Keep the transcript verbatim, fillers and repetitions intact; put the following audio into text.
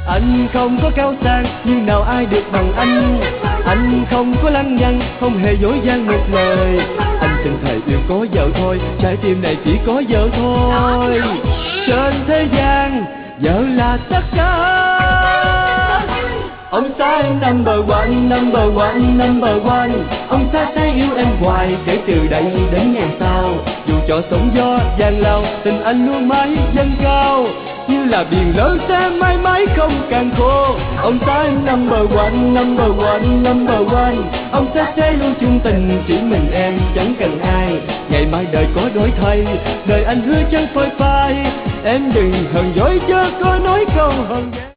Anh không có cao sang nhưng nào ai được bằng anh. Anh không có lăng nhăng, không hề dối gian một lời. Anh xin thề yêu có vợ thôi, trái tim này chỉ có vợ thôi. Trên thế gian vợ là tất cả. Ông xã em number one, number one, number one. Ông xã sẽ yêu em hoài kể từ đây đến ngàn sau. Dù cho sóng gió gian lao, tình anh luôn mãi dâng cao. Như là biển lớn sẽ mãi mãi không càng khô. Ông xã em number one, number one, number one. Ông xã sẽ luôn chung tình, chỉ mình em chẳng cần ai. Ngày mai đời có đổi thay, đời anh hứa chẳng phôi phai. Em đừng hờn dỗi chớ có nói câu hờn.